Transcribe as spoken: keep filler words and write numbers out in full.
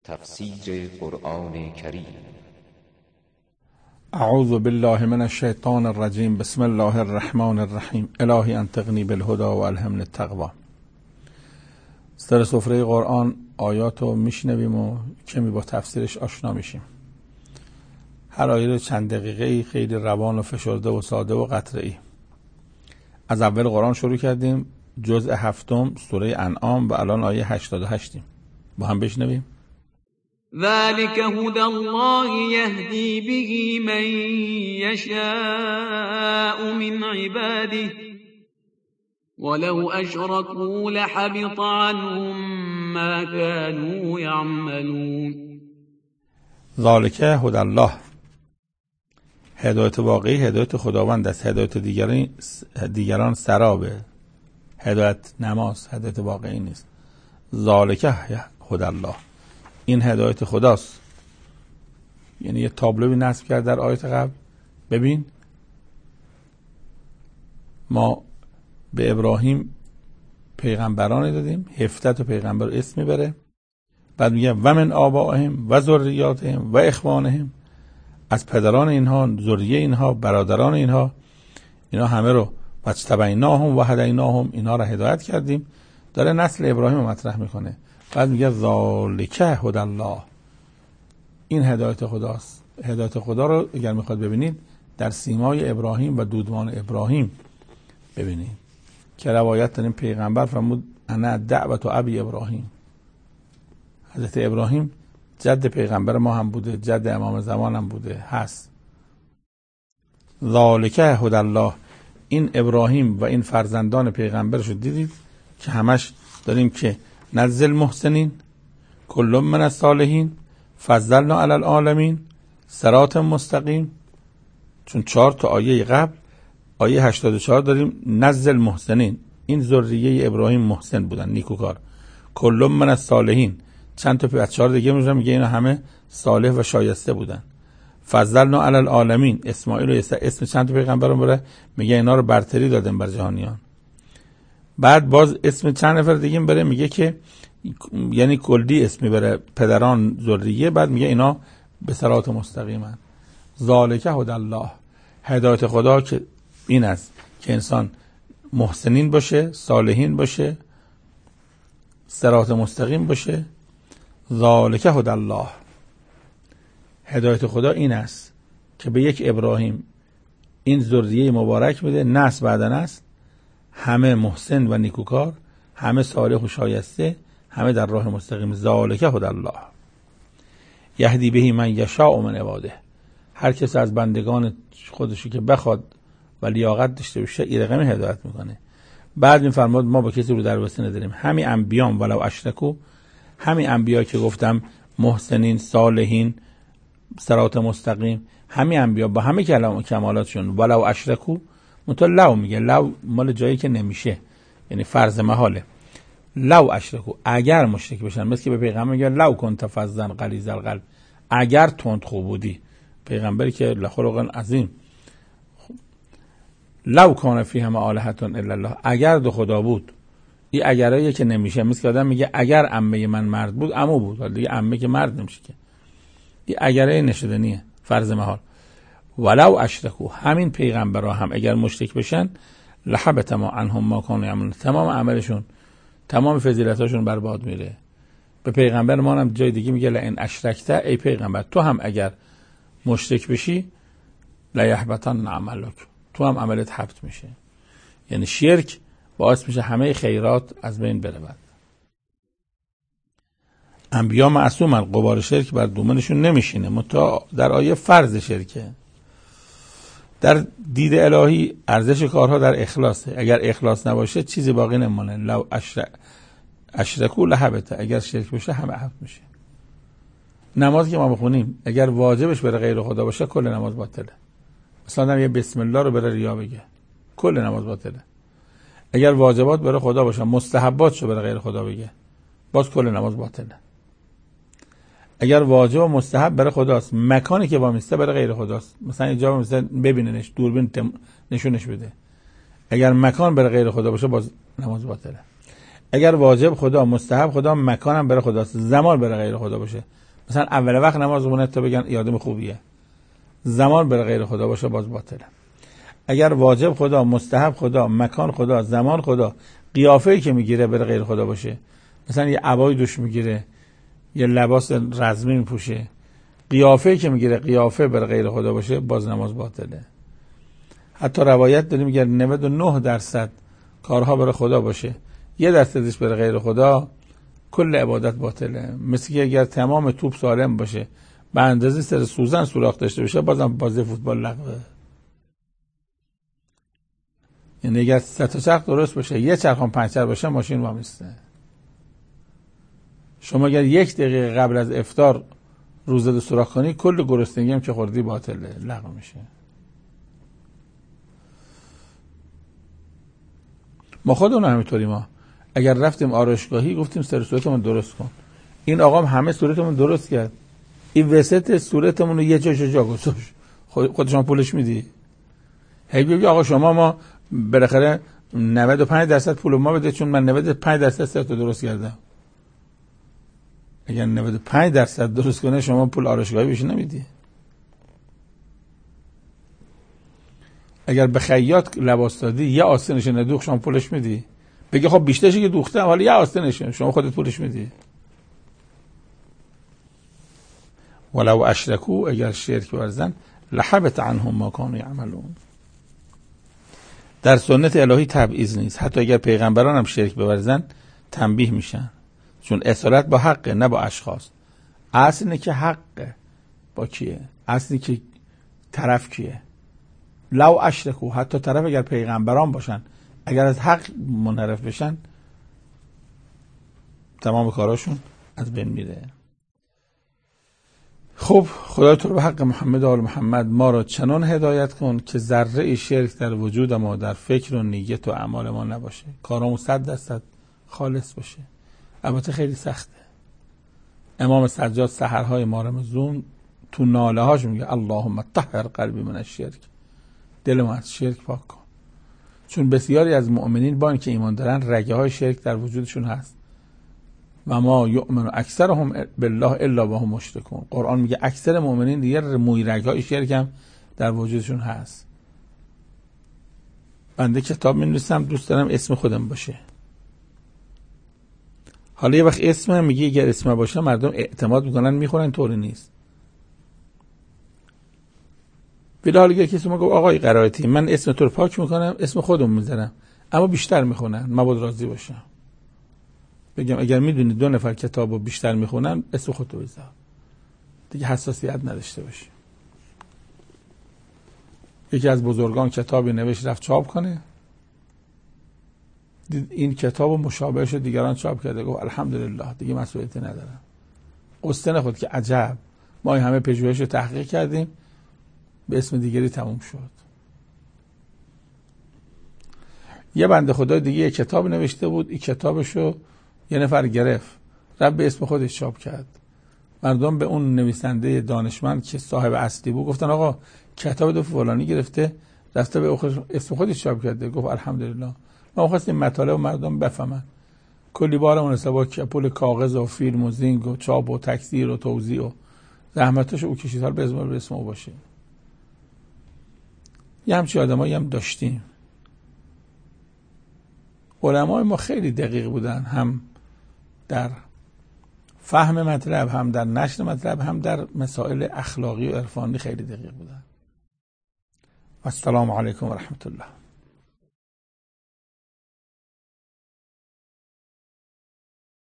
تفسیر قرآن کریم. اعوذ بالله من الشیطان الرجیم. بسم الله الرحمن الرحیم. الهی انطقنی بالهدی و الهمنی التقوی. سر سفره قرآن آیات رو میشنویم و کمی با تفسیرش آشنا میشیم. هر آیه رو چند دقیقه خیلی روان و فشرده و ساده و قطره‌ای. از اول قرآن شروع کردیم، جزء هفتم سوره انعام و الان آیه هشتاد و هشتیم. با هم بشنویم. ذلك هدى الله يهدي به من يشاء من عباده ولو أشركوا لحبط عنهم ما كانوا يعملون. ذلك هدى الله، هدایت واقعی هدایت خداوند است. هدایت دیگران دیگران سرابه. هدایت نماز هدایت واقعی نیست. ذلك هدى الله، این هدایت خداست. یعنی یه تابلوی نصب کرد در آیت قبل. ببین ما به ابراهیم پیغمبرانی دادیم، هفده تا پیغمبر اسم میبره، بعد میگه و من آبائهم و ذریاتهم و اخوانهم، از پدران اینها، ذریه اینها، برادران اینها، اینا همه رو واجتبیناهم و هدیناهم، اینا رو هدایت کردیم. داره نسل ابراهیم رو مطرح میکنه. بعد میگه ذالک هدی الله، این هدایت خداست. هدایت خدا رو اگر میخواد ببینید در سیمای ابراهیم و دودمان ابراهیم ببینید که روایت داریم پیغمبر فرمود انا دعوت ابی ابراهیم. حضرت ابراهیم جد پیغمبر ما هم بوده، جد امام زمان هم بوده هست. ذالک هدی الله، این ابراهیم و این فرزندان پیغمبرش رو دیدید که همش داریم که نزل محسنین کل من الصالحین فضلنا علی العالمین صراط مستقیم. چون چهار تا آیه قبل آیه هشتاد و چهار داریم نزل محسنین، این ذریه ابراهیم محسن بودن، نیکوکار. کل من الصالحین، چند تا از چهار دیگه میگه میگه اینا همه صالح و شایسته بودن. فضلنا علی العالمین، اسماعیل و اسم چند تا پیغمبر بره میگه اینا رو برتری دادن بر جهانیان. بعد باز اسم چند نفر دیگه بره میگه که یعنی کلی اسم میبره پدران ذریه، بعد میگه اینا به صراط مستقیمن. ذالک هدی الله، هدایت خدا که این است که انسان محسنین باشه، صالحین باشه، صراط مستقیم باشه. ذالک هدی الله، هدایت خدا این است که به یک ابراهیم این ذریه مبارک میده، نسل بعد نسل، همه محسن و نیکوکار، همه صالح و شایسته، همه در راه مستقیم. ذالک هدی الله یهدی به من یشاء من عباده، هر کس از بندگان خودشو که بخواد و لیاقت داشته باشه این رقمی هدایت میکنه. بعد میفرماد ما با کسی رو در واسطه نداریم. همین انبیان ولو اشرکو، همین انبیا که گفتم محسنین، صالحین، صراط مستقیم، همین انبیا با همه کمالاتشون ولو اشرکو، منتها لو میگه، لو مال جایی که نمیشه، یعنی فرض محاله. لو اشرکو، اگر مشرک بشن، مثل که به پیغمبر میگه لو کنت فظا غلیظ القلب، اگر تند خو بودی، پیغمبری که لخلق عظیم. لو کان فیهم آلهة الا الله، اگر دو خدا بود. این اگرایی که نمیشه، مثل که آدم میگه اگر عمه من مرد بود عمو بود، ولی دیگه عمه که مرد نمیشه که. این اگرای نشدنیه، فرض محال. ولو اشرکو، همین پیغمبرها هم اگر مشرک بشن لحبط ما عنهم ما کانوا یعملون، تمام عملشون، تمام فضیلتاشون برباد میره. به پیغمبر ما هم جای دیگه میگه لئن اشرکت، ای پیغمبر تو هم اگر مشرک بشی لیحبطن عملک، تو هم عملت حبط میشه. یعنی شرک باعث میشه همه خیرات از بین بره. بعد انبیا معصومن، غبار شرک بر دومنشون نمیشینه، متا در آیه فرض شرکه. در دید الهی ارزش کارها در اخلاصه. اگر اخلاص نباشه چیزی باقی نمونه. لو اشرک اشرکو لحبط، اگر شرک بشه همه حبط میشه. نمازی که ما بخونیم اگر واجبش بره غیر خدا باشه کل نماز باطله. مثلا یه بسم الله رو بره ریا بگه، کل نماز باطله. اگر واجبات بره خدا باشه، مستحباتشو بره غیر خدا بگه، باز کل نماز باطله. اگر واجب و مستحب بره خداست، مکانی که وامیسته بره غیر خداست. مثلا اینجا مثلا ببیننش، دوربین تم... نشونش بده. اگر مکان بره غیر خدا باشه باز نماز باطله. اگر واجب خدا، مستحب خدا، مکانم برای خداست، زمان برای غیر خدا باشه، مثلا اول وقت نماز خونه تا بگن یادم خوبیه، زمان برای غیر خدا باشه باز باطله. اگر واجب خدا، مستحب خدا، مکان خدا، زمان خدا، قیافه‌ای که میگیره برای غیر خدا باشه، مثلا یه عبای دوش میگیره، یه لباس رزمی میپوشه، قیافه‌ای که میگیره قیافه برای غیر خدا باشه، باز نماز باطله. حتی روایت داریم میگه نود و نه درصد کارها برای خدا باشه، یه درصدش برای غیر خدا، کل عبادت باطله. مثل که اگر تمام توپ سالم باشه، به اندازه سر سوزن سوراخ داشته باشه، بازم بازی فوتبال لغوه. یعنی اگر سه تا چرخ درست باشه، یه چرخ هم پنچر باشه، ماشین وامیسته. شما اگر یک دقیقه قبل از افطار روزه سوراخ کنی، کل گرسنگی هم که خوردی باطله، لغو میشه. ما خودمون همینطوری، ما اگر رفتیم آرایشگاهی گفتیم سر صورتمون درست کن، این آقام همه صورتمون درست کرد، این وسط صورتمون رو یه جا جا گذاشت، خودشون پولش میدی؟ هی بگی آقا شما ما بالاخره نود و پنج درصد پول ما بده، چون من نود و پنج درصد سر تو درست کردم. اگر نود و پنج درصد درست کنه شما پول آرایشگاهی بهش نمیدی. اگر به خیاط لباس دادی یه آستینش ندوخت، شما پولش میدی؟ بگی خب بیشترش که دوختم، حالا یه آستینش، شما خودت پولش میدی؟ ولو اشرکو، اگر شرک ورزن، لحبط عنهم ما کانوا یعملون. در سنت الهی تبعیض نیست، حتی اگر پیغمبران هم شرک بورزن تنبیه میشن، چون اصالت با حقه نه با اشخاص. اصل اینه که حقه با کیه، اصلی که طرف کیه. لو اشرکو، حتی طرف اگر پیغمبران باشن، اگر از حق منحرف بشن، تمام کاراشون از بین میره. خب خدای تو رو به حق محمد و آل محمد ما را چنان هدایت کن که ذره شرک در وجود ما، در فکر و نیت و اعمال ما نباشه، کارامون صد درصد خالص باشه. البته خیلی سخته. امام سجاد سحرهای ما رمضان تو ناله هاش میگه اللهم طهر قلبی من الشرک، دل ما از شرک پاک کن. چون بسیاری از مؤمنین با اینکه ایمان دارن رگه های شرک در وجودشون هست. و ما یؤمن اکثرهم بالله الا وهم مشرکون. قرآن میگه اکثر مؤمنین دیگه موی رگ های شرک هم در وجودشون هست. بنده کتاب می‌نویسم، دوست دارم اسم خودم باشه. حالا یه وقت اسمم میگه اگر اسم باشه مردم اعتماد میکنن میخورن، طوری نیست. ولی حالا اگر کسی میگه آقای قرائتی من اسم تو رو پاک میکنم، اسم خودم میذارم، اما بیشتر میخونن، مبادا راضی باشم. بگم اگر میدونی دو نفر کتابو بیشتر میخونن، اسم خودتو بذار، دیگه حساسیت نداشته باشی. یکی از بزرگان کتابی نوشت رفت چاپ کنه، این کتابو مشابهش دیگران چاپ کرده، گفت الحمدلله دیگه مسئولیتی ندارم. قصه نخود که عجب ما همه پژوهش رو تحقیق کردیم، به اسم دیگری تموم شد. یه بنده خدای دیگه یه کتاب نوشته بود، این کتابشو یه نفر گرفت رفت به اسم خودش چاپ کرد. مردم به اون نویسنده دانشمند که صاحب اصلی بود گفتن آقا کتاب دو فلانی گرفته رفته به اسم خودش چاپ کرده. گفت الحمدلله، ما خواستیم مطالب مردم بفهمن. کلی بارمون حسابا پول کاغذ و فیلم و زینگ و چاپ و تکثیر و توزیع و زحمتاشو او کشید، حال به اسم به اسم او باشه. یه همچی آدمایی هم داشتیم. علمای ما خیلی دقیق بودن، هم در فهم مطلب، هم در نشر مطلب، هم در مسائل اخلاقی و عرفانی خیلی دقیق بودن. السلام علیکم و رحمت الله.